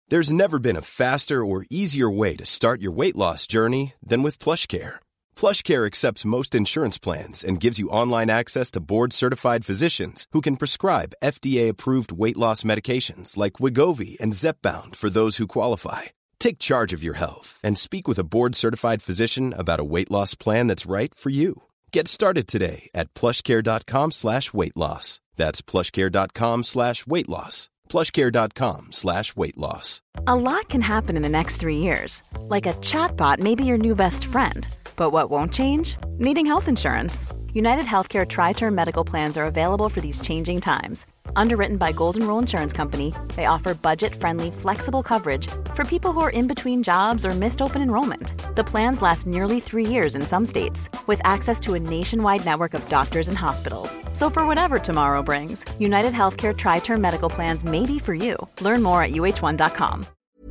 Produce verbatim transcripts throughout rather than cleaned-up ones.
There's never been a faster or easier way to start your weight loss journey than with PlushCare. PlushCare accepts most insurance plans and gives you online access to board-certified physicians who can prescribe F D A-approved weight loss medications like Wegovy and Zepbound for those who qualify. Take charge of your health and speak with a board-certified physician about a weight loss plan that's right for you. Get started today at plushcare.com slash weight loss. That's plushcare.com slash weight loss. plushcare.com slash weight loss. A lot can happen in the next three years. Like a chatbot may be your new best friend. But what won't change? Needing health insurance. United Healthcare Tri-Term Medical Plans are available for these changing times. Underwritten by Golden Rule Insurance Company, they offer budget-friendly, flexible coverage for people who are in between jobs or missed open enrollment. The plans last nearly three years in some states, with access to a nationwide network of doctors and hospitals. So for whatever tomorrow brings, United Healthcare Tri-Term Medical Plans may be for you. Learn more at U H one dot com.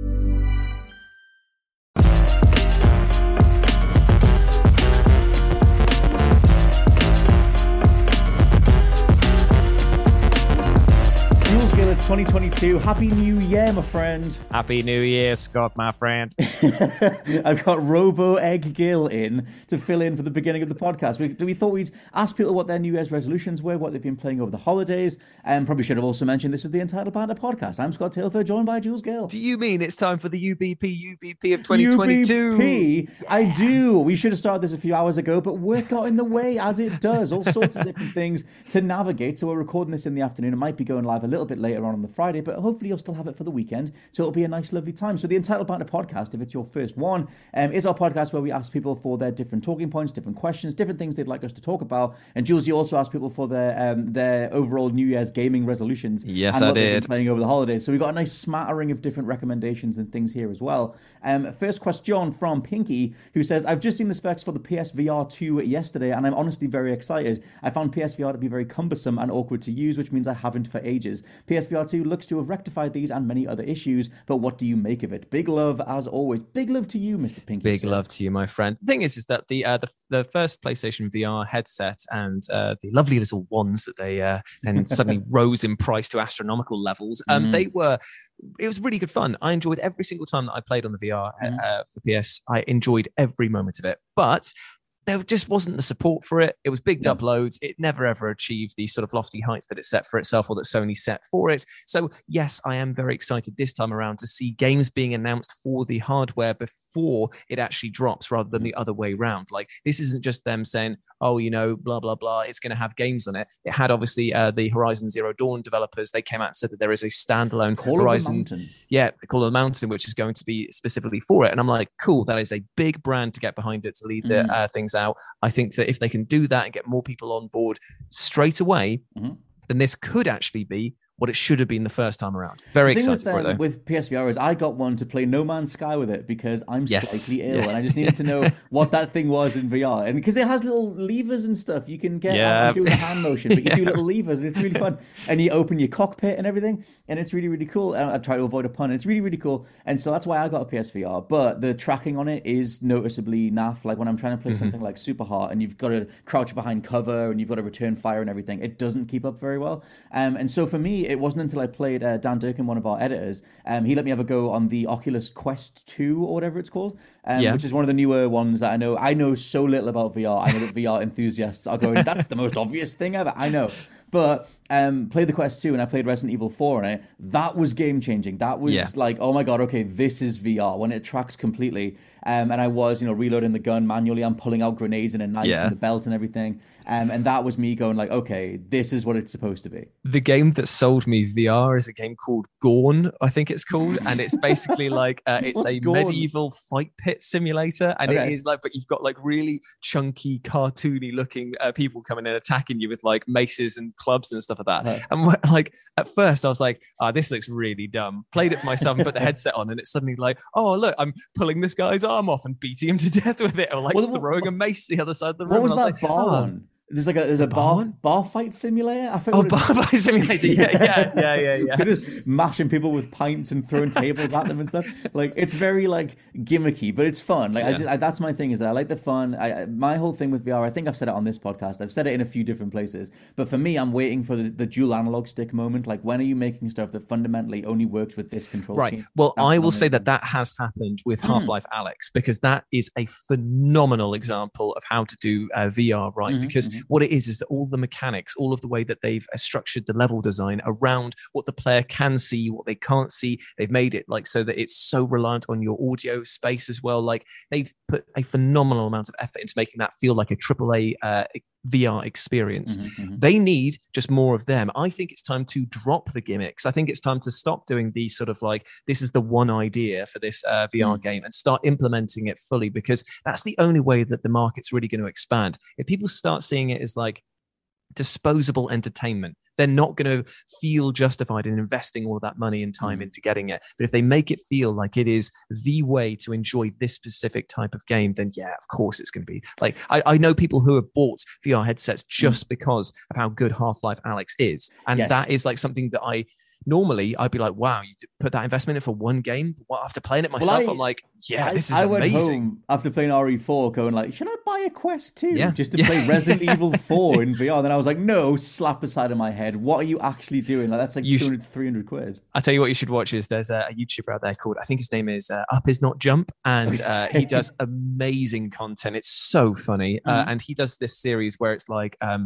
It's twenty twenty-two. Happy New Year, my friend. Happy New Year, Scott, my friend. I've got Robo Egg Gill in to fill in for the beginning of the podcast. We, we thought we'd ask people what their New Year's resolutions were, what they've been playing over the holidays, and probably should have also mentioned this is the Entitled Banter podcast. I'm Scott Tailford, joined by Jules Gill. Do you mean it's time for the U B P U B P of twenty twenty-two? U B P? Yeah. I do. We should have started this a few hours ago, but work got in the way, as it does. All sorts of different things to navigate. So we're recording this in the afternoon. It might be going live a little bit later on on the Friday, but hopefully you'll still have it for the weekend, so it'll be a nice lovely time. So the Entitled Banter podcast, if it's your first one, um, is our podcast where we ask people for their different talking points, different questions, different things they'd like us to talk about. And Jules, you also asked people for their um, their overall New Year's gaming resolutions. Yes, and I what did. They've been playing over the holidays. So we've got a nice smattering of different recommendations and things here as well. Um, first question from Pinky, who says, I've just seen the specs for the P S V R two yesterday, and I'm honestly very excited. I found P S V R to be very cumbersome and awkward to use, which means I haven't for ages. P S V R two looks to have rectified these and many other issues, but what do you make of it? Big love as always. Big love to you, Mister Pinky. Big sir. love to you, my friend. The thing is, is that the uh, the, the first PlayStation V R headset and uh, the lovely little wands that they uh, then suddenly rose in price to astronomical levels, um, mm. they were. It was really good fun. I enjoyed every single time that I played on the V R mm. uh, for P S. I enjoyed every moment of it, but there just wasn't the support for it. It was big yeah. uploads. It never ever achieved these sort of lofty heights that it set for itself or that Sony set for it. So yes, I am very excited this time around to see games being announced for the hardware before it actually drops rather than the other way around. Like, this isn't just them saying, oh, you know, blah, blah, blah, it's going to have games on it. It had obviously uh, the Horizon Zero Dawn developers. They came out and said that there is a standalone Call Horizon. Of the Mountain. Yeah, Call of the Mountain, which is going to be specifically for it. And I'm like, cool, that is a big brand to get behind it, to lead the mm. uh, things out. I think that if they can do that and get more people on board straight away, mm-hmm. then this could actually be what it should have been the first time around. Very excited with, um, for it, though. With P S V R is I got one to play No Man's Sky with it because I'm yes. slightly ill yeah. and I just needed to know what that thing was in V R. And because it has little levers and stuff, you can get, yeah. I'm doing a hand motion, but you yeah. do little levers and it's really fun. And you open your cockpit and everything, and it's really, really cool. And I try to avoid a pun. It's really, really cool. And so that's why I got a P S V R. But the tracking on it is noticeably naff. Like when I'm trying to play mm-hmm. something like Super Hard and you've got to crouch behind cover and you've got to return fire and everything, it doesn't keep up very well. Um, and so for me, it wasn't until I played Uh, Dan Durkin, one of our editors, um, he let me have a go on the Oculus Quest two or whatever it's called, um, yeah. which is one of the newer ones that I know. I know so little about V R. I know that V R enthusiasts are going, that's the most obvious thing ever. I know. But um, played the Quest two and I played Resident Evil four on it. That was game changing. That was yeah. like, oh my God, okay, this is V R when it tracks completely. Um, and I was, you know, reloading the gun manually. I'm pulling out grenades and a knife yeah. from the belt and everything. Um, and that was me going like, okay, this is what it's supposed to be. The game that sold me V R is a game called Gorn, I think it's called. And it's basically like, uh, it's What's a Gorn? medieval fight pit simulator. And okay. it is like, but you've got like really chunky, cartoony looking uh, people coming in attacking you with like maces and clubs and stuff like that. Uh-huh. And like, at first I was like, oh, this looks really dumb. Played it for myself and put the headset on and it's suddenly like, oh, look, I'm pulling this guy's arm off and beating him to death with it. Or like well, throwing what, a mace the other side of the room. What was and I that was like, bar oh. one? There's like a there's a bar bar, bar fight simulator. I oh, bar fight simulator. Yeah, yeah, yeah, yeah, yeah. You're just mashing people with pints and throwing tables at them and stuff. Like it's very like gimmicky, but it's fun. Like yeah. I just I, that's my thing is that I like the fun. I my whole thing with V R. I think I've said it on this podcast. I've said it in a few different places. But for me, I'm waiting for the, the dual analog stick moment. Like when are you making stuff that fundamentally only works with this control right. scheme? Well, That's I will say that that has happened with Half-Life mm. Alyx, because that is a phenomenal example of how to do uh, V R right. Mm-hmm, because mm-hmm. what it is is that all the mechanics, all of the way that they've uh, structured the level design around what the player can see, what they can't see, they've made it like so that it's so reliant on your audio space as well. Like they've put a phenomenal amount of effort into making that feel like a triple A uh, V R experience. Mm-hmm, mm-hmm. They need just more of them. I think it's time to drop the gimmicks. I think it's time to stop doing these sort of like, this is the one idea for this uh, V R mm. game, and start implementing it fully, because that's the only way that the market's really going to expand. If people start seeing it as like disposable entertainment, they're not going to feel justified in investing all of that money and time mm. into getting it. But if they make it feel like it is the way to enjoy this specific type of game, then yeah, of course it's going to be. Like, I, I know people who have bought V R headsets just mm. because of how good Half-Life Alyx is. And yes. that is like something that I... Normally, I'd be like, wow, you put that investment in for one game? Well, after playing it myself, well, I, I'm like, yeah, I, this is I amazing. went home after playing R E four going like, should I buy a Quest two yeah. just to yeah. play Resident Evil four in V R? Then I was like, no, slap the side of my head. What are you actually doing? Like, that's like you two hundred, sh- three hundred quid. I tell you what you should watch is there's a, a YouTuber out there called, I think his name is uh, Up Is Not Jump, and uh, he does amazing content. It's so funny. Mm-hmm. Uh, and he does this series where it's like, um,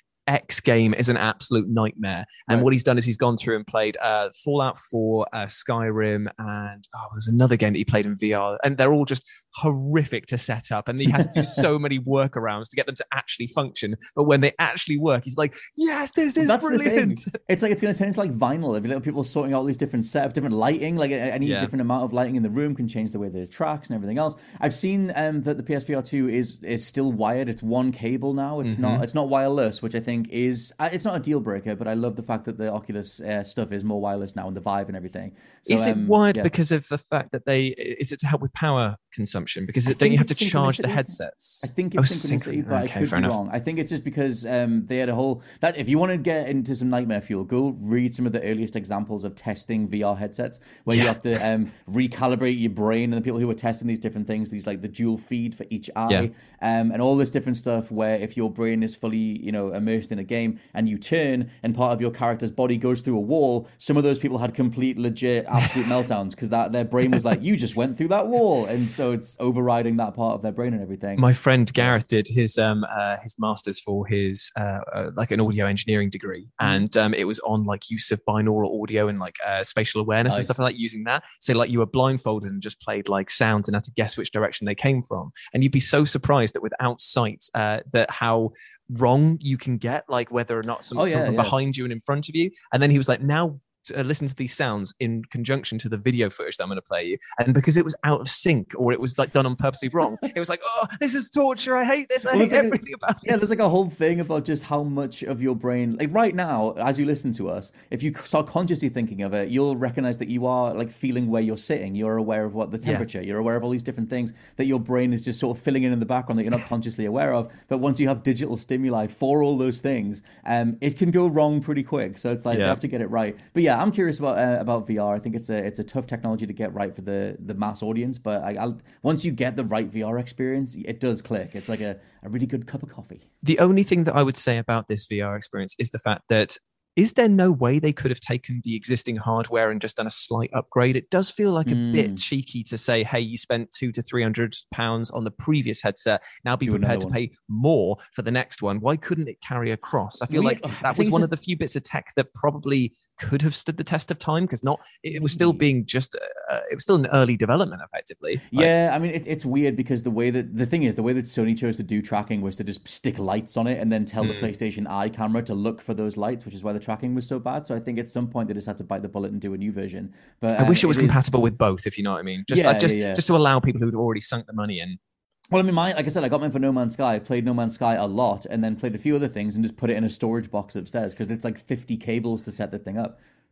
X game is an absolute nightmare. And right. what he's done is he's gone through and played uh, Fallout four, uh, Skyrim, and oh, there's another game that he played in V R. And they're all just horrific to set up. And he has to do so many workarounds to get them to actually function. But when they actually work, he's like, yes, this is That's brilliant. The thing. It's like it's going to turn into like vinyl. If you know, people sorting out all these different setups, different lighting, like any yeah. different amount of lighting in the room can change the way that it tracks and everything else. I've seen um, that the P S V R two is is still wired. It's one cable now. It's mm-hmm. not it's not wireless, which I think is it's not a deal breaker, but I love the fact that the Oculus uh, stuff is more wireless now, and the Vive and everything. So, is it um, wired yeah. because of the fact that they is it to help with power consumption? Because it, don't you have to charge the headsets? I think it's oh, synchronicity, synchron- but okay, I could be enough. wrong. I think it's just because um, they had a whole that if you want to get into some nightmare fuel, go read some of the earliest examples of testing V R headsets where yeah. you have to um, recalibrate your brain, and the people who are testing these different things, these like the dual feed for each eye, yeah. um, and all this different stuff. Where if your brain is fully you know immersed in a game and you turn and part of your character's body goes through a wall, some of those people had complete legit absolute meltdowns because that their brain was like, you just went through that wall, and so it's overriding that part of their brain and everything. My friend Gareth did his um uh, his masters for his uh, uh like an audio engineering degree, mm. and um it was on like use of binaural audio and like uh, spatial awareness nice. and stuff like that, using that. So like you were blindfolded and just played like sounds and had to guess which direction they came from, and you'd be so surprised that without sight uh that how wrong you can get, like whether or not someone's oh, yeah, coming yeah. behind you and in front of you. And then he was like, now uh, listen to these sounds in conjunction to the video footage that I'm going to play you. And because it was out of sync or it was like done on purposely wrong, it was like, oh, this is torture. I hate this. I well, hate like everything a, about it. Yeah, there's like a whole thing about just how much of your brain, like right now, as you listen to us, if you start consciously thinking of it, you'll recognize that you are like feeling where you're sitting. You're aware of what the temperature, yeah. you're aware of all these different things that your brain is just sort of filling in in the background that you're not consciously aware of. But once you have digital stimuli for all those things, um, it can go wrong pretty quick. So it's like, yeah. you have to get it right. But yeah, I'm curious about uh, about V R. I think it's a it's a tough technology to get right for the the mass audience, but I, I'll, once you get the right V R experience, it does click. It's like a, a really good cup of coffee. The only thing that I would say about this V R experience is the fact that is there no way they could have taken the existing hardware and just done a slight upgrade? It does feel like a mm. bit cheeky to say, hey, you spent two to three hundred pounds on the previous headset. Now be Do prepared to pay more for the next one. Why couldn't it carry across? I feel we, like that was one just... of the few bits of tech that probably could have stood the test of time, because not it was still being just uh, it was still an early development effectively. Like, yeah, I mean it, it's weird because the way that the thing is the way that Sony chose to do tracking was to just stick lights on it and then tell mm. the PlayStation Eye camera to look for those lights, which is why the tracking was so bad. So I think at some point they just had to bite the bullet and do a new version. But I wish um, it was it compatible is... with both, if you know what I mean. Just yeah, like, just yeah, yeah. just to allow people who'd already sunk the money in. Well, I mean, my, like I said, I got mine for No Man's Sky. I played No Man's Sky a lot and then played a few other things and just put it in a storage box upstairs because it's like fifty cables to set the thing up.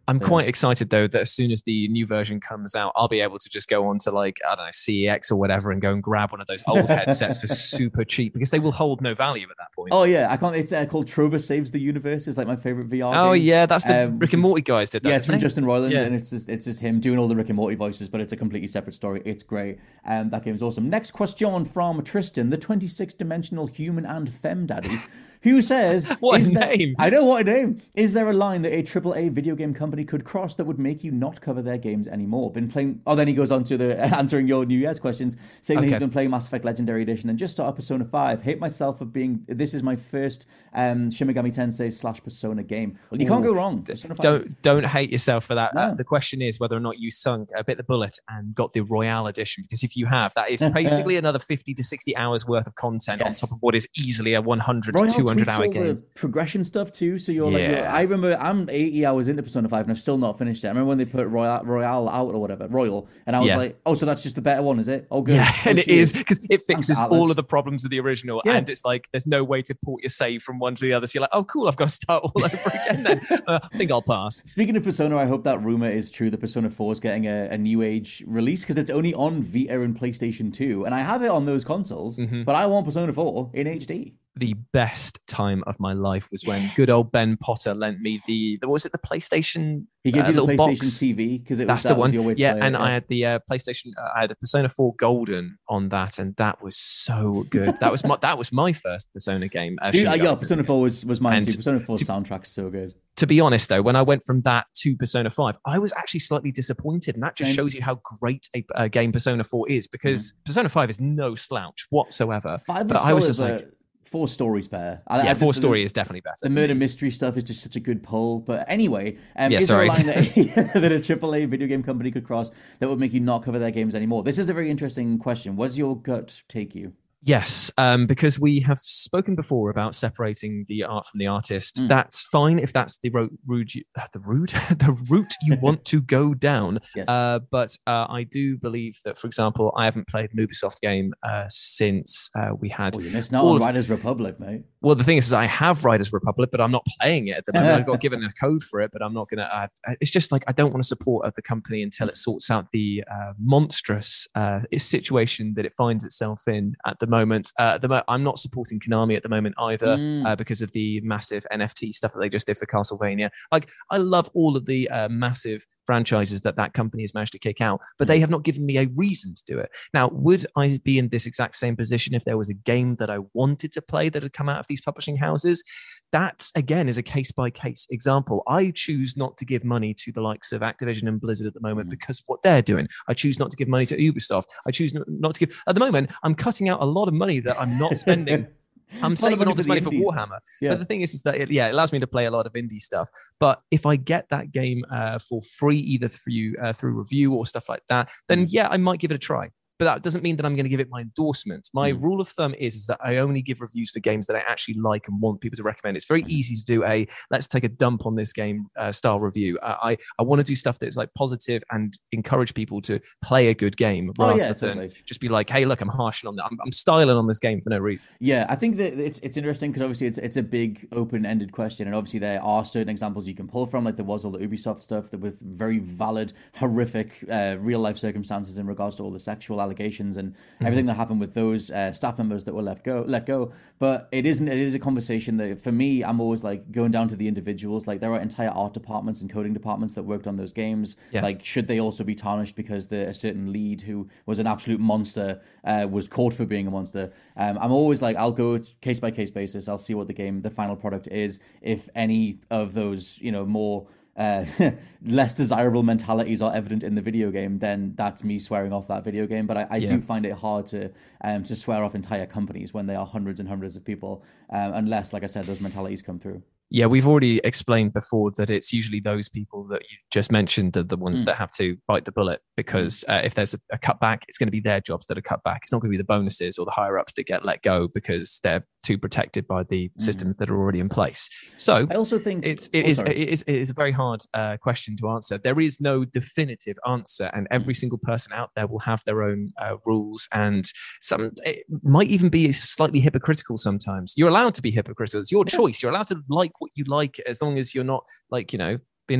I'm Yeah. quite excited though that as soon as the new version comes out, I'll be able to just go on to like, I don't know, C E X or whatever and go and grab one of those old headsets for super cheap because they will hold no value at that point. Oh yeah, I can't. It's uh, called Trover Saves the Universe. It's like my favorite V R. Oh game. yeah, that's the Um, Rick and just- Morty guys did that. Yeah, it's from didn't they? Justin Roiland, Yeah. and it's just it's just him doing all the Rick and Morty voices, but it's a completely separate story. It's great. Um, that game's awesome. Next question from Tristan, the twenty-six dimensional human and femme daddy, who says, What a "Is there-" name. I know, what a name. Is there a line that a triple A video game company could cross that would make you not cover their games anymore? Been playing. Oh, then he goes on to the answering your New Year's questions, saying that he's Okay. been playing Mass Effect Legendary Edition and just started Persona five. Hate myself for being. This is my first um, Shin Megami Tensei slash Persona game. Well, you can't go wrong. Persona five. Don't don't hate yourself for that. Uh, No. the question is whether or not you sunk a bit the bullet and got the Royale edition. Because if you have, that is basically another fifty to sixty hours worth of content on Yes. top of what is easily a one hundred Royale to two hundred tweaks hour all game. the progression stuff too. So you're like, you're, Yeah. I remember I'm eighty hours into Persona five and I've still not finished it. I remember when they put Royale, Royale out or whatever, Royal, and I was Yeah. like, oh, so that's just the better one, is it? Oh, good. Yeah, Oh, and it cheers. is because it fixes Atlas. all of the problems of the original, Yeah. and it's like there's no way to port your save from one to the other. So you're like, oh, cool, I've got to start all over again. Then uh, I think I'll pass. Speaking of Persona, I hope that rumor is true that Persona four is getting a, a new age release because it's only on Vita and PlayStation two, and I have it on those consoles, Mm-hmm. but I want Persona four in H D. The best time of my life was when good old Ben Potter lent me the, the what was it the PlayStation? He gave uh, you the little PlayStation box? T V because it was That's that the was one. your way to Yeah, play it, and I had the uh, PlayStation. Uh, I had a Persona four Golden on that, and that was so good. That was my that was my first Persona game. Uh, Dude, Shin uh, Megami yeah, Tensei Persona game. four was, was mine And too. Persona four's to- soundtrack's so good. To be honest, though, when I went from that to Persona five, I was actually slightly disappointed, and that just Same. shows you how great a, a game Persona four is. Because Persona five is no slouch whatsoever. Five but was I was solid, just like, but four stories better. I, yeah, I, four the- story is definitely better. The for murder me. mystery stuff is just such a good pull. But anyway, um, Yeah, is there a sorry. line that, that a triple A video game company could cross that would make you not cover their games anymore? This is a very interesting question. What's your gut take you? Yes, um, because we have spoken before about separating the art from the artist. Mm. That's fine if that's the route, route you, uh, the route, the route you want to go down. Yes. Uh, but uh, I do believe that, for example, I haven't played an Ubisoft game uh, since uh, we had. Oh, you missed out all on of- Riders Republic, mate. Well, the thing is, is I have Riders Republic, but I'm not playing it at the moment. I got given a code for it, but I'm not going to. Uh, it's just like I don't want to support the company until it sorts out the uh, monstrous uh, situation that it finds itself in at the moment. Uh, at the mo- I'm not supporting Konami at the moment either Mm. uh, because of the massive N F T stuff that they just did for Castlevania. Like, I love all of the uh, massive franchises that that company has managed to kick out, but they have not given me a reason to do it. Now, would I be in this exact same position if there was a game that I wanted to play that had come out of these publishing houses? That, again, is a case-by-case example. I choose not to give money to the likes of Activision and Blizzard at the moment because of what they're doing. I choose not to give money to Ubisoft. I choose not, not to give... At the moment, I'm cutting out a lot of money that I'm not spending. I'm It's a lot of saving all for this the money for indies. Warhammer. Yeah. But the thing is, is that it, yeah, it allows me to play a lot of indie stuff. But if I get that game uh, for free, either through uh, through review or stuff like that, then yeah, I might give it a try. But that doesn't mean that I'm going to give it my endorsement. My Mm. rule of thumb is, is that I only give reviews for games that I actually like and want people to recommend. It's very easy to do a let's take a dump on this game uh, style review. Uh, I I want to do stuff that's like positive and encourage people to play a good game Oh, rather yeah, than totally. just be like, hey, look, I'm harshing on that. I'm, I'm styling on this game for no reason. Yeah, I think that it's it's interesting because obviously it's it's a big open-ended question, and obviously there are certain examples you can pull from, like there was all the Ubisoft stuff that with very valid, horrific, uh, real-life circumstances in regards to all the sexual allegations and everything that happened with those uh, staff members that were let go. Let go, but it isn't. It is a conversation that for me, I'm always like going down to the individuals. Like there are entire art departments and coding departments that worked on those games. Yeah. Like should they also be tarnished because the a certain lead who was an absolute monster uh, was caught for being a monster? Um, I'm always like, I'll go case by case basis. I'll see what the game, the final product is. If any of those, you know, more uh, less desirable mentalities are evident in the video game, then that's me swearing off that video game. But I, I Yeah. do find it hard to um, to swear off entire companies when they are hundreds and hundreds of people, um, unless, like I said, those mentalities come through. Yeah, we've already explained before that it's usually those people that you just mentioned are the ones Mm. that have to bite the bullet because uh, if there's a, a cutback, it's going to be their jobs that are cut back. It's not going to be the bonuses or the higher ups that get let go because they're too protected by the systems that are already in place. So I also think it's it Oh, is sorry. it is it is a very hard uh, question to answer. There is no definitive answer, and every single person out there will have their own uh, rules, and some it might even be slightly hypocritical. Sometimes you're allowed to be hypocritical; it's your choice. You're allowed to like what you like as long as you're not like you know being a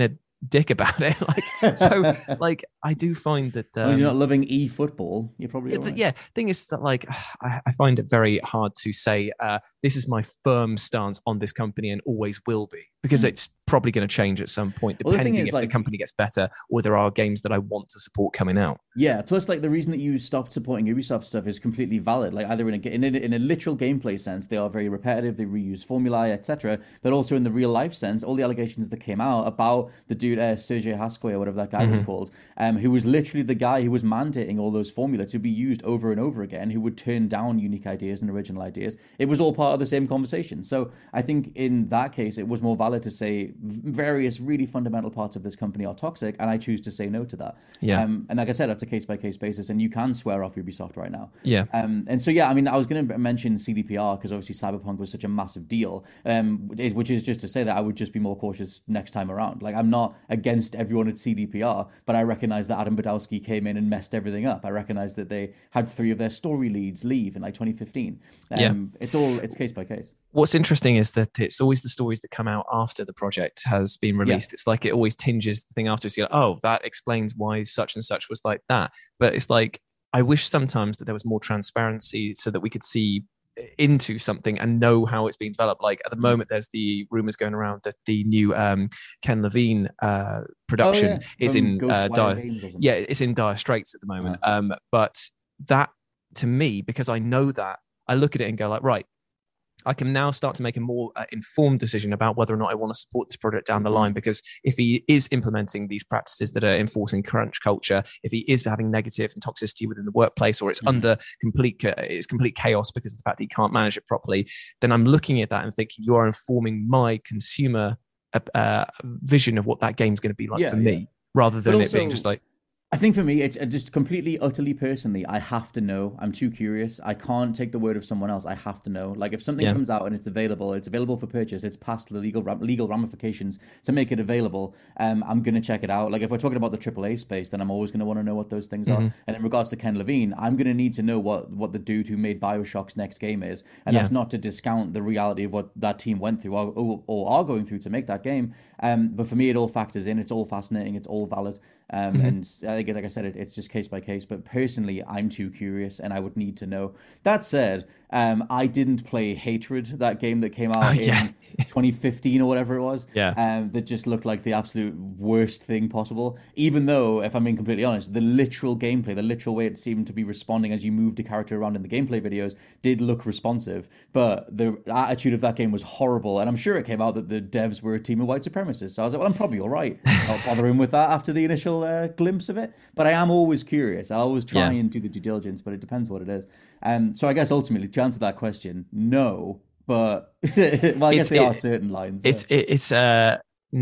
dick about it. Like, so, like, I do find that um, well, you're not loving e-football. You're probably yeah, all right. yeah. Thing is that, like, I, I find it very hard to say uh, this is my firm stance on this company and always will be, because mm. it's probably going to change at some point, depending well, the is, if like, the company gets better or there are games that I want to support coming out. Yeah. Plus, like, the reason that you stopped supporting Ubisoft stuff is completely valid. Like, either in a in a, in a literal gameplay sense, they are very repetitive, they reuse formulae, et cetera. But also in the real life sense, all the allegations that came out about the dude uh, Sergei Haskoy or whatever that guy mm-hmm. was called, um, who was literally the guy who was mandating all those formula to be used over and over again, who would turn down unique ideas and original ideas. It was all part of the same conversation. So I think in that case, it was more valid to say various really fundamental parts of this company are toxic, and I choose to say no to that. Yeah. Um, and like I said, that's a case by case basis, and you can swear off Ubisoft right now. Yeah. Um, and so yeah, I mean, I was going to mention C D P R because obviously Cyberpunk was such a massive deal. Um, which is just to say that I would just be more cautious next time around. Like, I'm not against everyone at C D P R, but I recognize that Adam Badowski came in and messed everything up. I recognize that they had three of their story leads leave in like twenty fifteen. Um, yeah. It's all, it's case by case. What's interesting is that it's always the stories that come out after the project has been released. Yeah. It's like it always tinges the thing after. So you're like, oh, that explains why such and such was like that. But it's like, I wish sometimes that there was more transparency so that we could see into something and know how it's being developed. Like at the moment, there's the rumors going around that the new um, Ken Levine uh, production oh, yeah. is From in uh, dire, yeah, it's in dire straits at the moment. Yeah. Um, but that, to me, because I know that, I look at it and go like, right, I can now start to make a more uh, informed decision about whether or not I want to support this project down the line. Because if he is implementing these practices that are enforcing crunch culture, if he is having negative and toxicity within the workplace, or it's mm-hmm. under complete it's complete chaos because of the fact that he can't manage it properly, then I'm looking at that and thinking you are informing my consumer uh, vision of what that game's going to be like yeah, for me, yeah. rather than also, it being just like. I think for me, it's just completely, utterly personally, I have to know. I'm too curious. I can't take the word of someone else. I have to know. Like if something yeah. comes out and it's available, it's available for purchase, it's past the legal legal ramifications to make it available, um, I'm going to check it out. Like if we're talking about the triple A space, then I'm always going to want to know what those things mm-hmm. are. And in regards to Ken Levine, I'm going to need to know what, what the dude who made BioShock's next game is. And yeah. that's not to discount the reality of what that team went through or, or, or are going through to make that game. Um, but for me, it all factors in. It's all fascinating. It's all valid. Um, mm-hmm. And I think, like I said, it, it's just case by case. But personally, I'm too curious, and I would need to know. That said, um, I didn't play Hatred, that game that came out oh, yeah. in twenty fifteen or whatever it was. Yeah. Um, that just looked like the absolute worst thing possible. Even though, if I'm being completely honest, the literal gameplay, the literal way it seemed to be responding as you moved the character around in the gameplay videos, did look responsive. But the attitude of that game was horrible, and I'm sure it came out that the devs were a team of white supremacists. So I was like, well, I'm probably all right. Not bothering with that after the initial uh, glimpse of it. But I am always curious. I always try yeah. and do the due diligence, but it depends what it is. Um, so I guess ultimately, to answer that question, no. But well, I guess there are certain lines. It's yeah. it, it's uh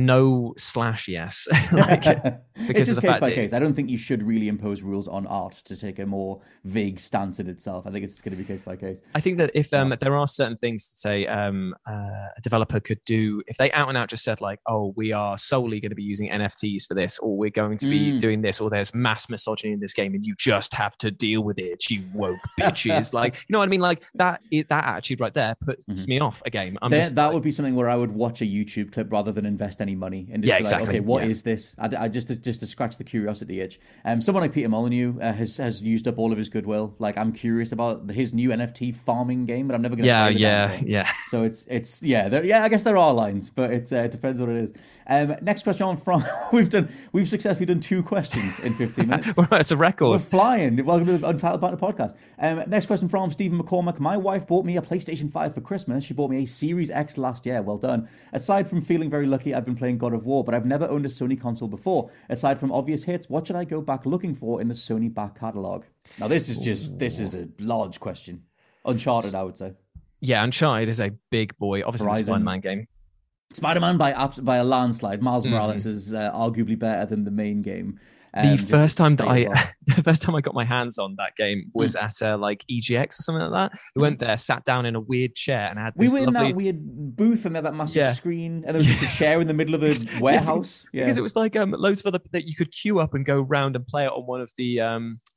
no slash yes. like, because it's just of the case fact by it, case. I don't think you should really impose rules on art to take a more vague stance in itself. I think it's going to be case by case. I think that if um, yeah. there are certain things to say um, uh, a developer could do, if they out and out just said like, oh, we are solely going to be using N F Ts for this, or we're going to be mm. doing this, or there's mass misogyny in this game and you just have to deal with it, you woke bitches. Like, you know what I mean? Like that that attitude right there puts mm-hmm. me off a game. I'm there, just, that like, would be something where I would watch a YouTube clip rather than invest any money and just yeah, be like, exactly. okay, what yeah. is this? I, I just just to scratch the curiosity itch. Um, someone like Peter Molyneux uh, has has used up all of his goodwill. Like I'm curious about his new N F T farming game, but I'm never going to yeah, play the yeah, damn thing. yeah. So it's it's yeah, there, yeah. I guess there are lines, but it uh, depends what it is. Um, next question on from we've done we've successfully done two questions in fifteen minutes. Well, it's a record. We're flying. Welcome to the Untitled Banter podcast. Um, next question from Stephen McCormack. My wife bought me a PlayStation five for Christmas. She bought me a Series X last year. Well done. Aside from feeling very lucky, I've been playing God of War, but I've never owned a Sony console before. Aside from obvious hits, what should I go back looking for in the Sony back catalogue? Now, this is just, Ooh. this is a large question. Uncharted, I would say. Yeah, Uncharted is a big boy. Obviously, Horizon. The Spider-Man game. Spider-Man by by a landslide. Miles Morales mm. is uh, arguably better than the main game. Um, the first time that I, well. the first time I got my hands on that game was mm. at uh, like E G X or something like that. We mm. went there, sat down in a weird chair, and had. This we were lovely... in that weird booth, and there that massive yeah. screen, and there was just a chair in the middle of the warehouse. Yeah. Because it was like um, loads of other that you could queue up and go round and play it on one of the um,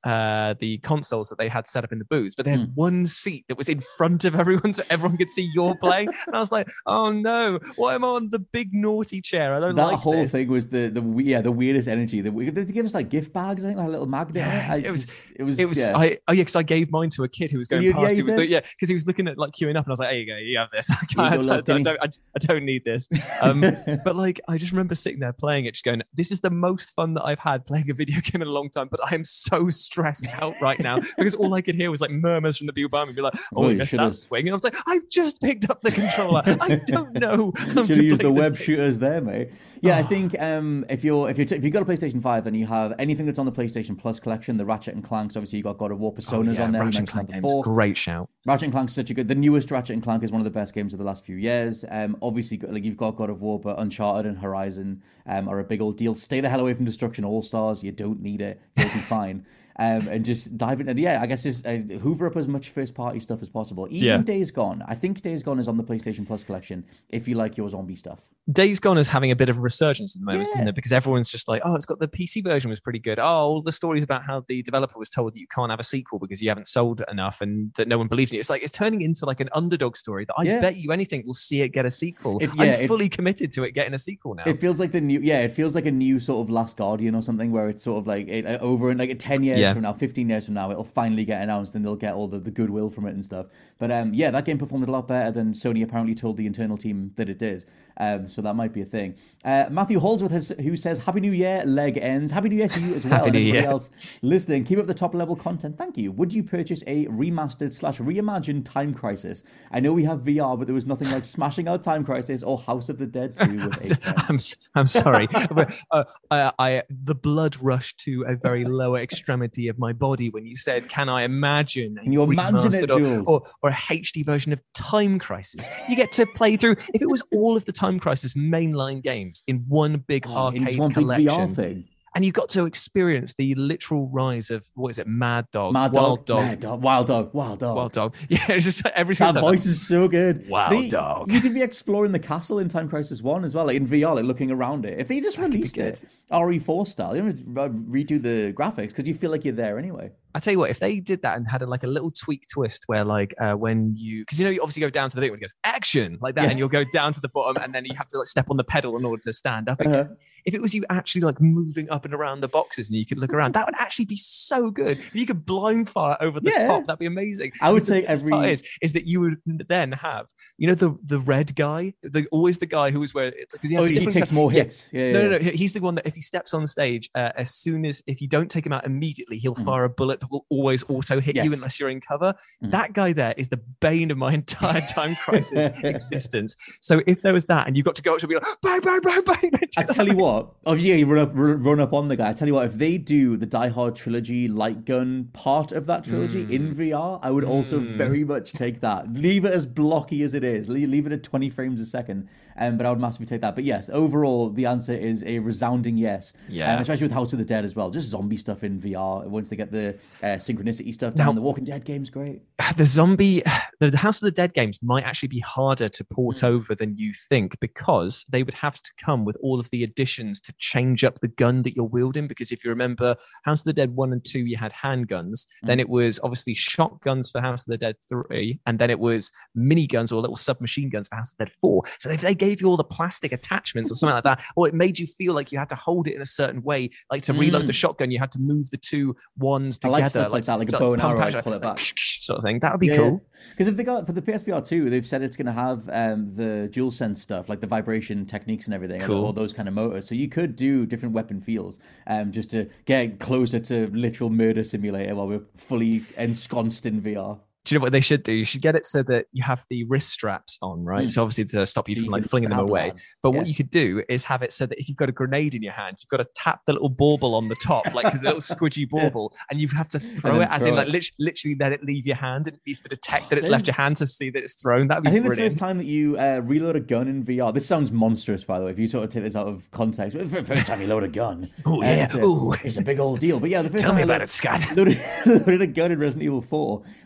uh, the consoles that they had set up in the booths, but they had Mm. one seat that was in front of everyone, so everyone could see your play. And I was like, "Oh no, why am I on the big naughty chair? I don't that like whole this." thing was the the yeah the weirdest energy. The we- they give us like gift bags, I think, like a little magnet. Yeah, I, it was- it was It was, yeah. I, oh yeah, because I gave mine to a kid who was going You- yeah, past. you He was, did? yeah, because he was looking at like queuing up, and I was like, "There you go, you have this. I, you can't, go, I, look, don't, I, Denny. don't, I don't need this." Um, but like, I just remember sitting there playing it, just going, "This is the most fun that I've had playing a video game in a long time." But I am so stressed out right now because all I could hear was like murmurs from the people behind me, be like, "Oh, Well, we you missed should've- that swing," and I was like, "I've just picked up the controller. I don't know how Should to have used play the this web game." shooters there, mate. Yeah, I think um, if you're if you if you've got a PlayStation five and you have anything that's on the PlayStation Plus collection, the Ratchet and Clanks, obviously you got God of War, Persona's Oh, yeah, on there. We Ratchet and mentioned Clank that games, before. great shout. Ratchet and Clank's such a good. The newest Ratchet and Clank is one of the best games of the last few years. Um, obviously, like you've got God of War, but Uncharted and Horizon um, are a big old deal. Stay the hell away from Destruction All Stars. You don't need it. You'll be fine. Um, and just dive in. And yeah, I guess just uh, hoover up as much first party stuff as possible. Even Yeah. Days Gone. I think Days Gone is on the PlayStation Plus collection if you like your zombie stuff. Days Gone is having a bit of a resurgence at the moment, Yeah. isn't it? Because everyone's just like, "Oh, it's got the P C version was pretty good. Oh, all the stories about how the developer was told that you can't have a sequel because you haven't sold enough and that no one believed in you." It's like it's turning into like an underdog story that I Yeah. bet you anything will see it get a sequel. If- yeah, I'm if- fully committed to it getting a sequel now. It feels like the new, yeah. It feels like a new sort of Last Guardian or something, where it's sort of like it, uh, over in like ten years Yeah. from now, fifteen years from now, it'll finally get announced and they'll get all the, the goodwill from it and stuff. But um, yeah, that game performed a lot better than Sony apparently told the internal team that it did. Um, so that might be a thing. Uh, Matthew Holdsworth has, who says, "Happy New Year, leg ends." Happy New Year to you as well. Happy and New everybody Year. else listening. Keep up the top level content. Thank you. Would you purchase a remastered slash reimagined Time Crisis? I know we have V R, but there was nothing like smashing out Time Crisis or House of the Dead two with a friend. I'm s- I'm sorry, but uh, I, I the blood rushed to a very lower extremity of my body when you said, "Can I imagine?" a Can you imagine it, remastered or, Jules? or or a H D version of Time Crisis? You get to play through. If it was all of the Time Crisis mainline games in one big Oh, in arcade just one big V R collection, thing. and you got to experience the literal rise of what is it, Mad Dog, Mad Wild Dog, Dog, Mad Dog, Wild Dog, Wild Dog. Wild Dog. Yeah, it's just like every single That time. voice is so good. Wild They- Dog. You could be exploring the castle in Time Crisis one as well, like in V R, like looking around it. If they just released it R E four style, you know, just redo the graphics because you feel like you're there anyway. I tell you what, if they did that and had a, like a little tweak twist where like uh, when you, because you know you obviously go down to the bit when it goes action like that, Yeah. and you'll go down to the bottom and then you have to like step on the pedal in order to stand up again. Uh-huh. If it was you actually like moving up and around the boxes and you could look around, that would actually be so good. If you could blind fire over the Yeah. top, that'd be amazing. I would Because the say best every- part is, is that you would then have, you know, the the red guy, the always the guy who was where because Oh, he takes more hits. Yeah, yeah, no, yeah. no, no. He's the one that if he steps on stage, uh, as soon as if you don't take him out immediately, he'll fire a bullet that will always auto hit Yes. you unless you're in cover. Mm. That guy there is the bane of my entire Time Crisis existence. So if there was that and you got to go up to be like bang, bang, bang, bang, bang. I tell you what, oh yeah, you run up, run run up on the guy. I tell you what, if they do the Die Hard trilogy light gun part of that trilogy Mm. in V R, I would also very much take that. Leave it as blocky as it is. Leave, leave it at twenty frames a second. Um, but I would massively take that. But yes, overall, the answer is a resounding yes. Yeah. Um, especially with House of the Dead as well. Just zombie stuff in V R. Once they get the uh, synchronicity stuff down, Now- the Walking Dead game's great. The zombie, the House of the Dead games might actually be harder to port Mm. over than you think because they would have to come with all of the additions to change up the gun that you're wielding. Because if you remember House of the Dead one and two, you had handguns. Mm. Then it was obviously shotguns for House of the Dead three, and then it was miniguns or little submachine guns for House of the Dead four. So if they gave you all the plastic attachments or something like that, or it made you feel like you had to hold it in a certain way, like to reload Mm. the shotgun, you had to move the two ones I together, like stuff like that, like a to bow and pump arrow, action, pull it back. sort of thing. That would be cool. Because if they got for the P S V R two, they've said it's going to have um, the DualSense stuff, like the vibration techniques and everything, and Cool. all those kind of motors. So you could do different weapon feels, um, just to get closer to literal murder simulator while we're fully ensconced in V R. Do you know what they should do? You should get it so that you have the wrist straps on, right? Mm. So obviously to stop you So from you like can flinging them stab away. lads. But Yeah. what you could do is have it so that if you've got a grenade in your hand, you've got to tap the little bauble on the top, like because a little squidgy bauble, and you have to throw then it as throw in like it. lit- literally let it leave your hand, and it needs to detect that it's There's- left your hand to see that it's thrown. That'd be I think the brilliant. first time that you uh, reload a gun in V R, this sounds monstrous, by the way, if you sort of take this out of context. But the first time you load a gun, Oh, uh, yeah. it's, a, Ooh. it's a big old deal. But yeah, the first Tell time me I about lo- it, Scott. loaded, loaded a gun in Resident Evil four, and I was like, oh,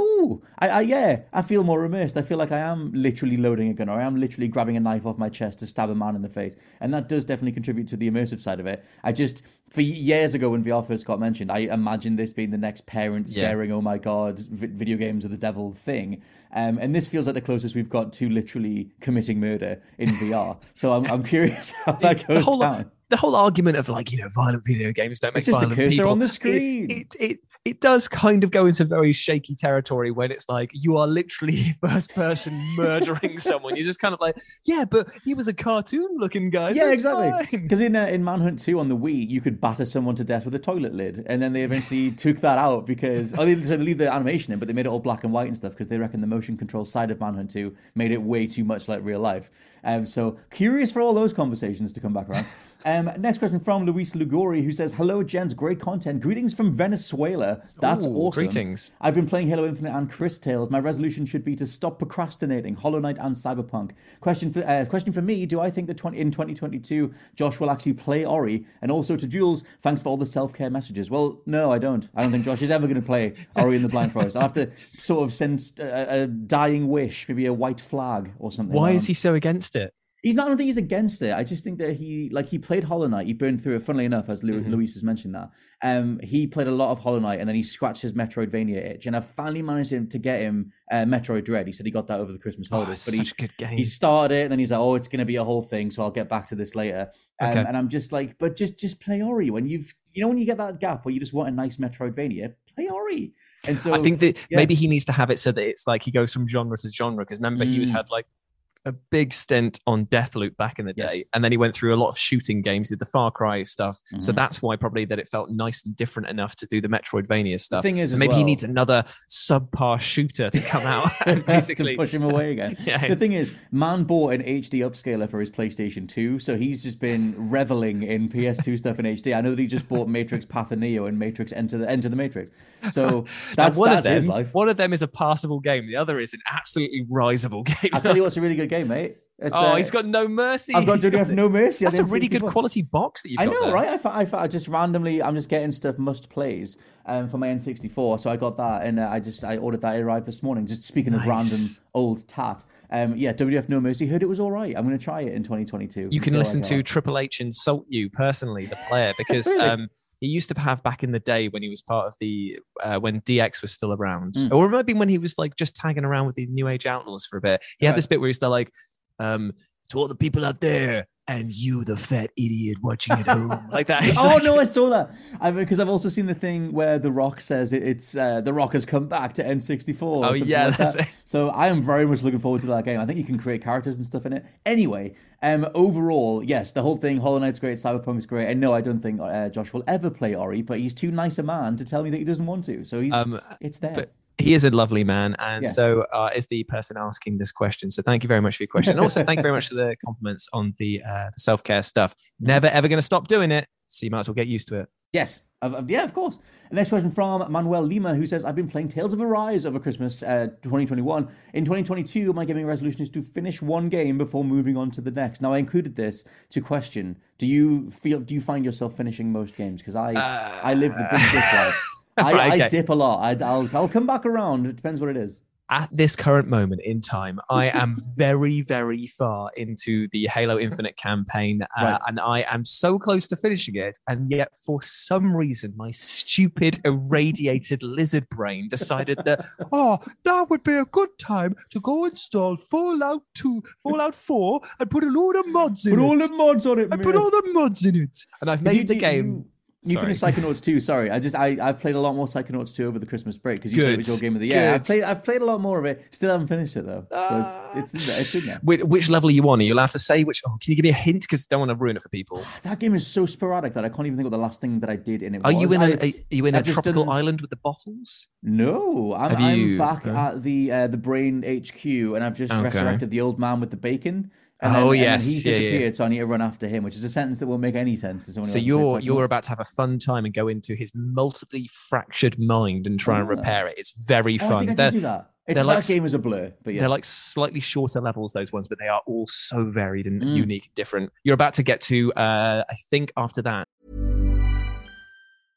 Ooh, I, I yeah, I feel more immersed. I feel like I am literally loading a gun, or I am literally grabbing a knife off my chest to stab a man in the face, and that does definitely contribute to the immersive side of it. I just, for years ago when V R first got mentioned, I imagined this being the next parent scaring, yeah. oh my god, v- video games are the devil thing, um, and this feels like the closest we've got to literally committing murder in V R. So I'm I'm curious how that goes the whole, down. The whole argument of like, you know, violent video games don't make it's just violent a cursor people. on the screen. It, it, it, it does kind of go into very shaky territory when it's like you are literally first person murdering someone. You're just kind of like, yeah, but he was a cartoon looking guy. Yeah, so exactly. Because in uh, in Manhunt two on the Wii, you could batter someone to death with a toilet lid, and then they eventually took that out because oh, they, so they leave the animation in, but they made it all black and white and stuff because they reckon the motion control side of Manhunt two made it way too much like real life. Um, so curious for all those conversations to come back around. Um, next question from Luis Lugori, who says, hello, gents, great content. Greetings from Venezuela. That's Ooh, awesome. Greetings. I've been playing Halo Infinite and Chris Tales. My resolution should be to stop procrastinating Hollow Knight and Cyberpunk. Question for uh, question for me, do I think that twenty, in twenty twenty-two, Josh will actually play Ori? And also to Jules, thanks for all the self-care messages. Well, no, I don't. I don't think Josh is ever going to play Ori in the Blind Forest. I have to sort of send a, a dying wish, maybe a white flag or something. Why um, is he so against it? He's not, I don't think he's against it. I just think that he, like, he played Hollow Knight. He burned through it, funnily enough, as Lu- mm-hmm. Luis has mentioned that. Um, he played a lot of Hollow Knight, and then he scratched his Metroidvania itch. And I finally managed him to get him uh, Metroid Dread. He said he got that over the Christmas holidays. Oh, but such he, a good game. He started it, and then he's like, oh, it's going to be a whole thing, so I'll get back to this later. Um, okay. And I'm just like, but just just play Ori. When you've, you know, when you get that gap where you just want a nice Metroidvania, play Ori. And so I think that yeah. maybe he needs to have it so that it's like he goes from genre to genre. Because remember, mm. he was had like a big stint on Deathloop back in the day, yes. and then he went through a lot of shooting games, did the Far Cry stuff. Mm-hmm. So that's why probably that it felt nice and different enough to do the Metroidvania stuff. The thing is, so maybe well, he needs another subpar shooter to come out and basically to push him away again. Yeah. The thing is, man bought an H D upscaler for his PlayStation two, so he's just been reveling in P S two stuff in H D. I know that he just bought Matrix Path of Neo and Matrix Enter the Enter the Matrix. So that's, one that's of them, his life. One of them is a passable game. The other is an absolutely risable game. I'll tell you what's a really good game, mate. It's, oh, uh, he's got No Mercy. I've got W W F No Mercy. That's a really good quality box that you've I got know, there. right? I, thought, I, thought I just randomly, I'm just getting stuff must plays um, for my N sixty-four. So I got that, and uh, I just I ordered that. It arrived this morning. Just speaking nice. of random old tat, um, yeah, W W F No Mercy. Heard it was all right. I'm going to try it in twenty twenty-two. You can listen to Triple H insult you personally, the player, because. really? um, He used to have back in the day when he was part of the uh, when D X was still around, mm. or it might be when he was like just tagging around with the New Age Outlaws for a bit. He had right. this bit where he's still like, um, to all the people out there and you, the fat idiot watching at home, like that. He's oh like, no, I saw that. I mean, because I've also seen the thing where The Rock says it, it's uh, The Rock has come back to N sixty-four. Oh yeah, like that's that. it. So I am very much looking forward to that game. I think you can create characters and stuff in it. Anyway, um, overall, yes, the whole thing, Hollow Knight's great, Cyberpunk's great, and no, I don't think uh, Josh will ever play Ori, but he's too nice a man to tell me that he doesn't want to. So he's um, it's there. But- He is a lovely man, and yeah. so uh, is the person asking this question. So thank you very much for your question. And also thank you very much for the compliments on the, uh, the self-care stuff. Never, ever going to stop doing it, so you might as well get used to it. Yes. Uh, yeah, of course. The next question from Manuel Lima, who says, I've been playing Tales of Arise over Christmas uh, twenty twenty-one. In twenty twenty-two, my gaming resolution is to finish one game before moving on to the next. Now, I included this to question, do you feel? Do you find yourself finishing most games? Because I, uh... I live the big dip life. I, right, okay. I dip a lot. I, I'll, I'll come back around. It depends what it is. At this current moment in time, I am very, very far into the Halo Infinite campaign, uh, right. and I am so close to finishing it. And yet, for some reason, my stupid, irradiated lizard brain decided that, oh, now would be a good time to go install Fallout two, Fallout four, and put a load of mods in put it. Put all the mods on it, I mate. put all the mods in it. And I've made you, the you, game... You... You sorry. Finished Psychonauts two. Sorry, I just I I've played a lot more Psychonauts two over the Christmas break because you Good. said it was your game of the year. Good. I've played I've played a lot more of it. Still haven't finished it though. Uh, so it's it's in there. It's in there. Which, which level are you on? Are you allowed to say which? Oh, can you give me a hint? Because I don't want to ruin it for people. That game is so sporadic that I can't even think of the last thing that I did in it. Are was. you in I, a, are you in I've a tropical done... island with the bottles? No, I'm, Have you... I'm back okay. at the uh, the Brain H Q, and I've just okay. resurrected the old man with the bacon. And oh then, yes, and then he's yeah, disappeared, yeah. so I need to run after him, which is a sentence that won't make any sense to someone. So you're you're about to have a fun time and go into his multiply fractured mind and try oh. and repair it. It's very oh, fun. I think I did do that. It's that like, game is a blur, but yeah, they're like slightly shorter levels. Those ones, but they are all so varied and mm. unique, and different. You're about to get to, uh, I think, after that.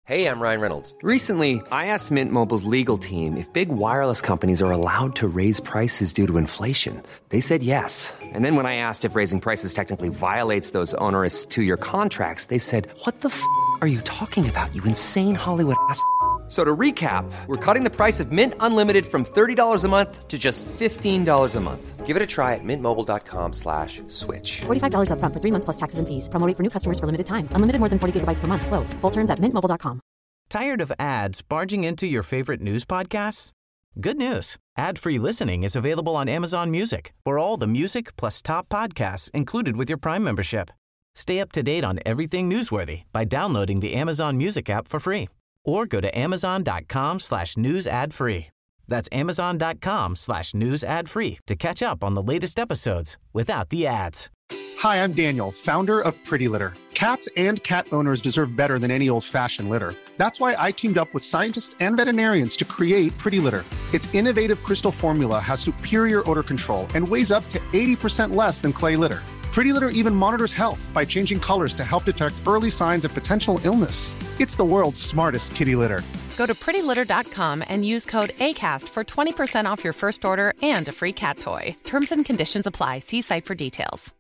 Hey, I'm Ryan Reynolds. Recently, I asked Mint Mobile's legal team if big wireless companies are allowed to raise prices due to inflation. They said yes. And then when I asked if raising prices technically violates those onerous two-year contracts, they said, what the f*** are you talking about, you insane Hollywood ass f- So to recap, we're cutting the price of Mint Unlimited from thirty dollars a month to just fifteen dollars a month. Give it a try at mintmobile.com slash switch. forty-five dollars up front for three months plus taxes and fees. Promo rate for new customers for limited time. Unlimited more than forty gigabytes per month. Slows full terms at mint mobile dot com. Tired of ads barging into your favorite news podcasts? Good news. Ad-free listening is available on Amazon Music for all the music plus top podcasts included with your Prime membership. Stay up to date on everything newsworthy by downloading the Amazon Music app for free or go to amazon.com slash news ad free. That's amazon.com slash news ad free to catch up on the latest episodes without the ads. Hi, I'm Daniel, founder of Pretty Litter. Cats and cat owners deserve better than any old-fashioned litter. That's why I teamed up with scientists and veterinarians to create Pretty Litter. Its innovative crystal formula has superior odor control and weighs up to eighty percent less than clay litter. Pretty Litter even monitors health by changing colors to help detect early signs of potential illness. It's the world's smartest kitty litter. Go to pretty litter dot com and use code ACAST for twenty percent off your first order and a free cat toy. Terms and conditions apply. See site for details.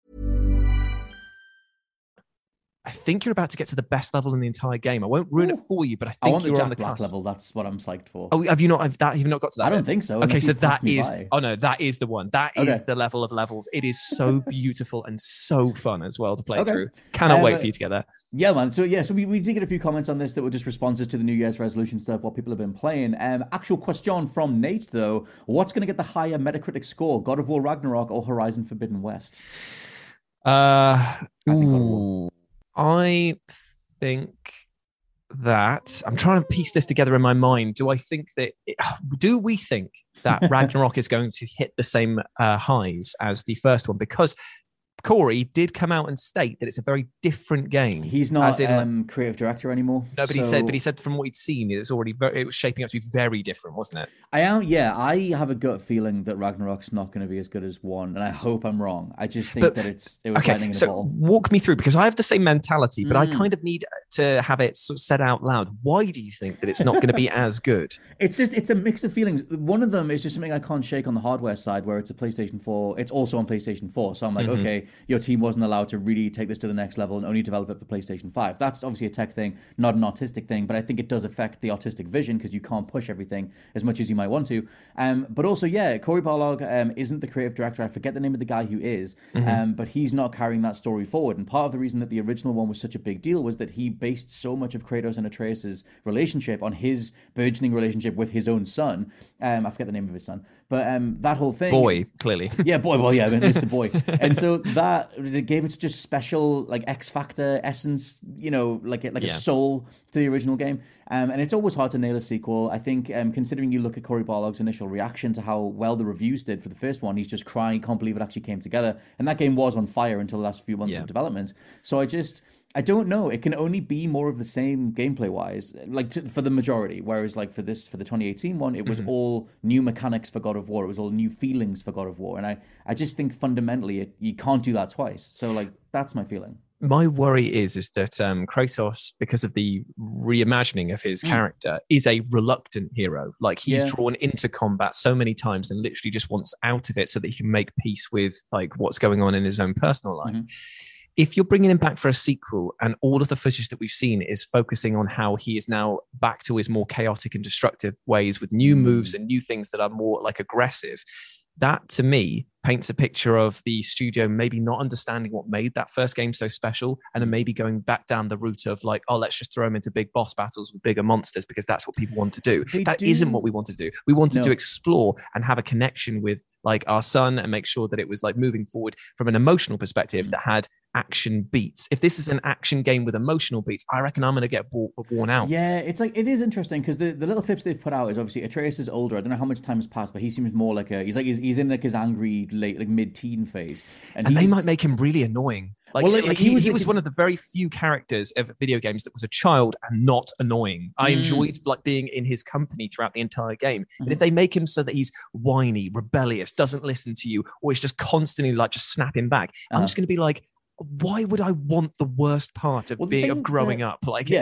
I think you're about to get to the best level in the entire game. I won't ruin Ooh. it for you, but I think I want you're the Jack on the Black cusp. level. That's what I'm psyched for. Oh, have you not? Have that? You've not got to that? I don't yet? think so. Okay, so that is. By. Oh no, that is the one. That okay. is the level of levels. It is so beautiful and so fun as well to play okay. through. Cannot um, wait for you to get there. Yeah, man. So yeah, so we, we did get a few comments on this that were just responses to the New Year's resolution stuff, what people have been playing. Um, actual question from Nate though: what's going to get the higher Metacritic score, God of War Ragnarok or Horizon Forbidden West? Uh, I think God of War. I think that I'm trying to piece this together in my mind. Do I think that? It, do we think that Ragnarok is going to hit the same uh, highs as the first one? Because Corey did come out and state that it's a very different game. He's not in, um, creative director anymore. No, but so... he said, but he said from what he'd seen, it's already very, it was shaping up to be very different, wasn't it? I am, yeah. I have a gut feeling that Ragnarok's not going to be as good as one, and I hope I'm wrong. I just think but, that it's it was okay. lightning in So a ball. Walk me through, because I have the same mentality, but mm. I Mm. kind of need to have it sort of said out loud. Why do you think that it's not going to be as good? It's just it's a mix of feelings. One of them is just something I can't shake on the hardware side, where it's a PlayStation four. It's also on PlayStation four, so I'm like, mm-hmm. okay, your team wasn't allowed to really take this to the next level and only develop it for PlayStation five. That's obviously a tech thing, not an artistic thing, but I think it does affect the artistic vision because you can't push everything as much as you might want to. Um, but also, yeah, Cory Barlog um, isn't the creative director. I forget the name of the guy who is, mm-hmm. um, but he's not carrying that story forward. And part of the reason that the original one was such a big deal was that he based so much of Kratos and Atreus' relationship on his burgeoning relationship with his own son. Um, I forget the name of his son, but um, that whole thing. Boy, clearly. Yeah, boy, well, yeah, Mister Boy. And so that it gave it such a special, like, X Factor essence, you know, like, like yeah. a soul to the original game. Um, and it's always hard to nail a sequel. I think, um, considering you look at Cory Barlog's initial reaction to how well the reviews did for the first one, he's just crying, can't believe it actually came together. And that game was on fire until the last few months yeah. of development. So I just... I don't know. It can only be more of the same gameplay-wise, like to, for the majority. Whereas, like for this, for the twenty eighteen one, it was mm-hmm. all new mechanics for God of War. It was all new feelings for God of War, and I, I just think fundamentally, it, you can't do that twice. So, like, that's my feeling. My worry is, is that um, Kratos, because of the reimagining of his mm. character, is a reluctant hero. Like he's yeah. drawn into combat so many times and literally just wants out of it so that he can make peace with like what's going on in his own personal life. Mm-hmm. If you're bringing him back for a sequel and all of the footage that we've seen is focusing on how he is now back to his more chaotic and destructive ways with new moves and new things that are more like aggressive, that to me paints a picture of the studio maybe not understanding what made that first game so special and then maybe going back down the route of like, oh, let's just throw them into big boss battles with bigger monsters because that's what people want to do. They that do. Isn't what we want to do. We wanted no. to explore and have a connection with like our son and make sure that it was like moving forward from an emotional perspective mm. that had action beats. If this is an action game with emotional beats, I reckon I'm going to get bo- worn out. Yeah, it's like, it is interesting because the, the little clips they've put out is obviously Atreus is older. I don't know how much time has passed, but he seems more like a, he's like, he's, he's in like his angry late, like mid-teen phase. And, and they might make him really annoying. Like, well, like he, he was, he was one of the very few characters of video games that was a child and not annoying. I mm. enjoyed like being in his company throughout the entire game. Mm-hmm. And if they make him so that he's whiny, rebellious, doesn't listen to you, or is just constantly like just snapping back, uh-huh. I'm just going to be like, why would I want the worst part of well, being of growing that, up? Like, yeah.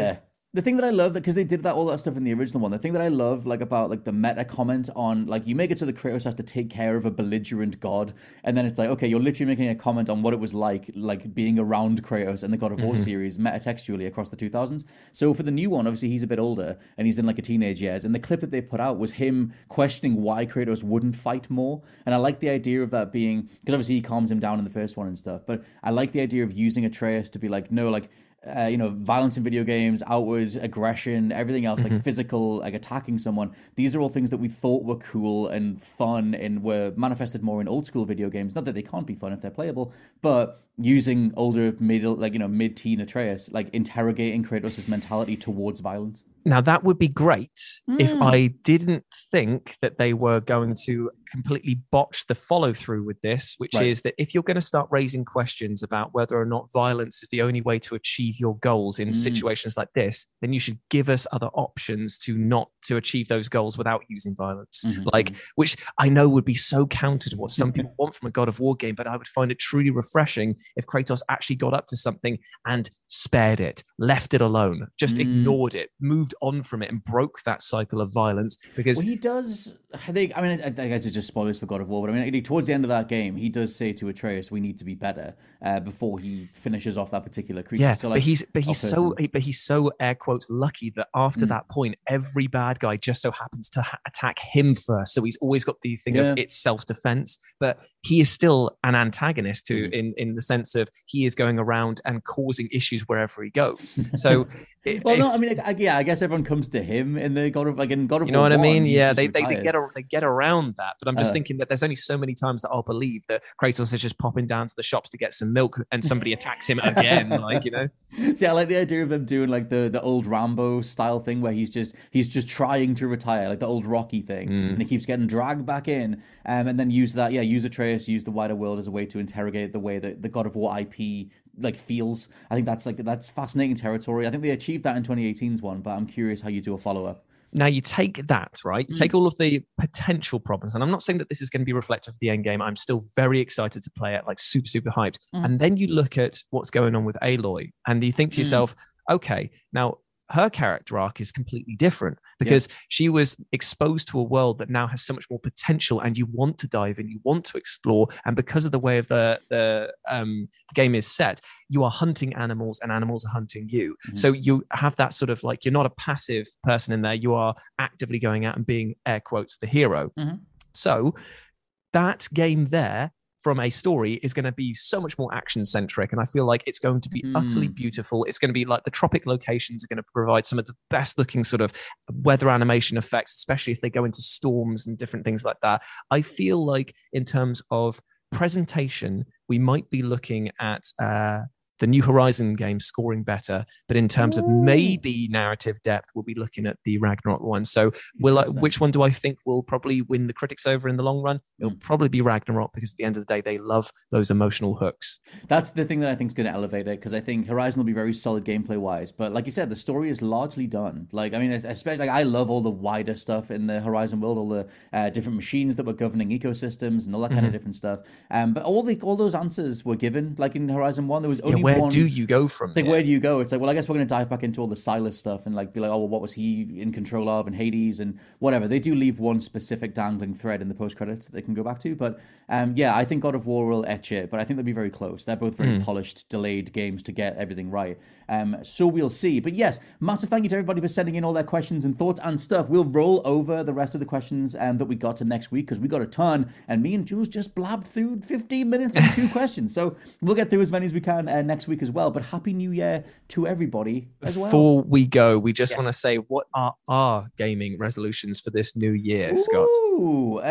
The thing that I love, because they did that all that stuff in the original one, the thing that I love like about like the meta comment on like you make it so the Kratos has to take care of a belligerent god, and then it's like, okay, you're literally making a comment on what it was like like being around Kratos and the God of War mm-hmm. series metatextually across the two thousands. So for the new one, obviously he's a bit older and he's in like a teenage years, and the clip that they put out was him questioning why Kratos wouldn't fight more. And I like the idea of that being, because obviously he calms him down in the first one and stuff, but I like the idea of using Atreus to be like, no, like Uh, you know, violence in video games, outward aggression, everything else, like mm-hmm. physical, like attacking someone. These are all things that we thought were cool and fun and were manifested more in old school video games. Not that they can't be fun if they're playable, but using older, middle, like, you know, mid-teen Atreus, like interrogating Kratos' mentality towards violence. Now, that would be great mm. if I didn't think that they were going to completely botch the follow-through with this, which right. is that if you're going to start raising questions about whether or not violence is the only way to achieve your goals in mm. situations like this, then you should give us other options to not to achieve those goals without using violence. Mm-hmm. Like, which I know would be so counter to what some people want from a God of War game, but I would find it truly refreshing if Kratos actually got up to something and spared it, left it alone, just mm. ignored it, moved on from it and broke that cycle of violence. Because well, he does, I think, I mean, I, I guess it's just spoilers for God of War, but I mean, towards the end of that game, he does say to Atreus, we need to be better uh, before he finishes off that particular creature. Yeah, so, like, but he's but he's so but he's so air quotes lucky that after mm. that point, every bad guy just so happens to ha- attack him first. So he's always got the thing yeah. of it's self-defense, but he is still an antagonist to mm. in in the sense of he is going around and causing issues wherever he goes. So it, well, no, I mean, I, yeah, I guess everyone comes to him in the God of like in God of you know War what I mean? one, Yeah, they, they they get a, they get around that, but I'm just uh, thinking that there's only so many times that I'll believe that Kratos is just popping down to the shops to get some milk and somebody attacks him again, like, you know. See, I like the idea of them doing like the the old Rambo style thing where he's just he's just trying to retire, like the old Rocky thing, mm. and he keeps getting dragged back in, um, and then use that, yeah, use Atreus, use the wider world as a way to interrogate the way that the God of War I P like feels. I think that's like that's fascinating territory. I think they achieved that in twenty eighteen's one, but I'm curious how you do a follow up. Now you take that, right? You mm. take all of the potential problems, and I'm not saying that this is going to be reflective of the end game. I'm still very excited to play it, like super, super hyped. Mm. And then you look at what's going on with Aloy, and you think to yourself, mm. okay, now her character arc is completely different because yeah. she was exposed to a world that now has so much more potential, and you want to dive in, you want to explore. And because of the way of the the, um, the game is set, you are hunting animals and animals are hunting you. Mm-hmm. So you have that sort of like, you're not a passive person in there. You are actively going out and being, air quotes, the hero. Mm-hmm. So that game there, from a story, is going to be so much more action centric, and I feel like it's going to be mm. utterly beautiful. It's going to be like the tropic locations are going to provide some of the best looking sort of weather animation effects, especially if they go into storms and different things like that. I feel like in terms of presentation, we might be looking at uh the New Horizon game scoring better, but in terms Ooh. of maybe narrative depth, we'll be looking at the Ragnarok one. So will I, which one do I think will probably win the critics over in the long run? It'll mm. probably be Ragnarok, because at the end of the day, they love those emotional hooks. That's the thing that I think is going to elevate it, because I think Horizon will be very solid gameplay wise, but like you said, the story is largely done. Like, I mean, especially like I love all the wider stuff in the Horizon world, all the uh, different machines that were governing ecosystems and all that kind mm-hmm. of different stuff. Um, but all the all those answers were given, like in Horizon one, there was only yeah, where one. do you go from like here? Where do you go? It's like, well, I guess we're going to dive back into all the Silas stuff and like be like, oh, well, what was he in control of, and Hades and whatever. They do leave one specific dangling thread in the post credits that they can go back to, but um, yeah, I think God of War will etch it, but I think they'll be very close. They're both very mm. polished, delayed games to get everything right. Um, so we'll see. But yes, massive thank you to everybody for sending in all their questions and thoughts and stuff. We'll roll over the rest of the questions um, that we got to next week, because we got a ton, and me and Jules just blabbed through fifteen minutes and two questions. So we'll get through as many as we can uh, next week as well. But Happy New Year to everybody as well. Before we go, we just yes. want to say, what are our gaming resolutions for this new year, Scott? Ooh,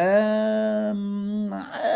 um,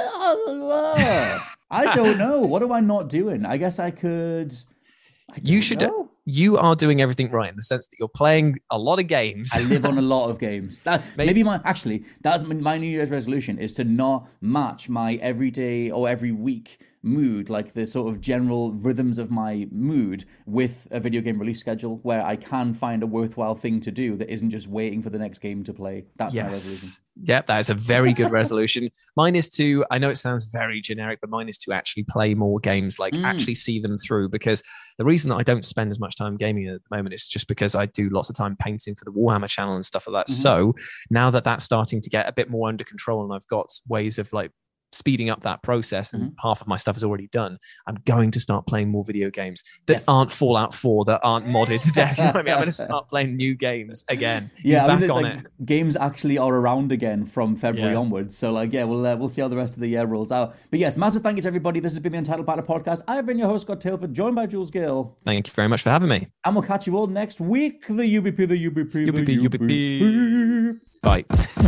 uh, I don't know. What am I not doing? I guess I could... I you should. Know. You are doing everything right in the sense that you're playing a lot of games. I live on a lot of games. That maybe, maybe my actually that's my New Year's resolution is to not match my everyday or every week mood, like the sort of general rhythms of my mood with a video game release schedule where I can find a worthwhile thing to do that isn't just waiting for the next game to play. That's yes. my resolution. Yep, that is a very good resolution. Mine is to, I know it sounds very generic, but mine is to actually play more games, like mm. actually see them through. Because the reason that I don't spend as much time gaming at the moment is just because I do lots of time painting for the Warhammer channel and stuff like that. Mm-hmm. So now that that's starting to get a bit more under control and I've got ways of like speeding up that process and mm-hmm. half of my stuff is already done, I'm going to start playing more video games that yes. aren't Fallout four, that aren't modded to death. You know what I mean? I'm going to start playing new games again. Yeah, He's I back mean, on like, it. Games actually are around again from February yeah. onwards. So like, yeah, we'll uh, we'll see how the rest of the year rolls out. But yes, massive thank you to everybody. This has been the Untitled Banter Podcast. I've been your host, Scott Tailford, joined by Jules Gill. Thank you very much for having me. And we'll catch you all next week. The U B P, the U B P, U B P, the U B P. U B P. Bye.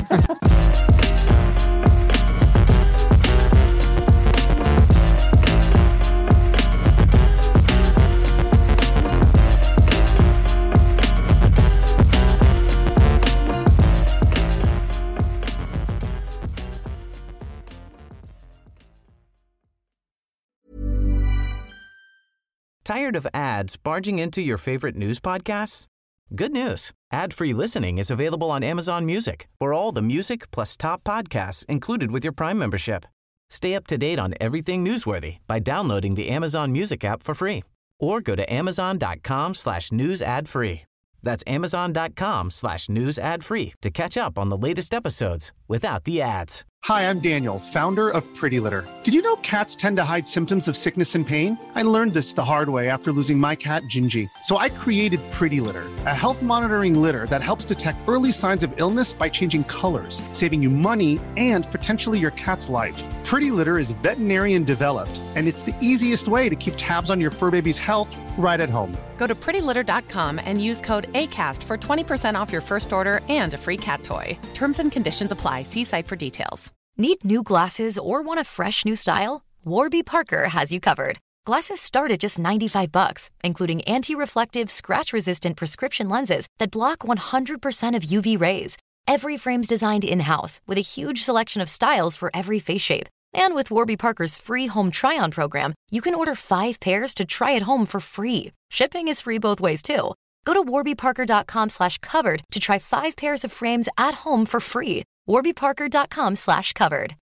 Tired of ads barging into your favorite news podcasts? Good news. Ad-free listening is available on Amazon Music for all the music plus top podcasts included with your Prime membership. Stay up to date on everything newsworthy by downloading the Amazon Music app for free or go to amazon.com slash news ad free. That's amazon.com slash news ad free to catch up on the latest episodes without the ads. Hi, I'm Daniel, founder of Pretty Litter. Did you know cats tend to hide symptoms of sickness and pain? I learned this the hard way after losing my cat, Gingy. So I created Pretty Litter, a health monitoring litter that helps detect early signs of illness by changing colors, saving you money and potentially your cat's life. Pretty Litter is veterinarian developed, and it's the easiest way to keep tabs on your fur baby's health right at home. Go to pretty litter dot com and use code ACAST for twenty percent off your first order and a free cat toy. Terms and conditions apply. See site for details. Need new glasses or want a fresh new style? Warby Parker has you covered. Glasses start at just ninety-five bucks, including anti-reflective, scratch-resistant prescription lenses that block one hundred percent of U V rays. Every frame's designed in-house with a huge selection of styles for every face shape. And with Warby Parker's free home try-on program, you can order five pairs to try at home for free. Shipping is free both ways, too. Go to warbyparker.com slash covered to try five pairs of frames at home for free. warbyparker.com slash covered.